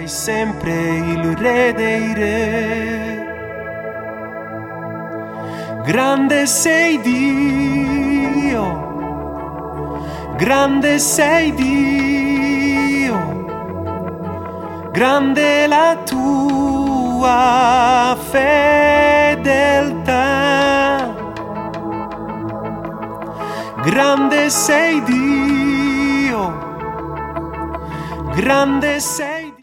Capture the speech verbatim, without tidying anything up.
sei sempre il re dei re. Grande sei Dio, grande sei Dio, grande la tua fedeltà. Grande sei Dio, grande sei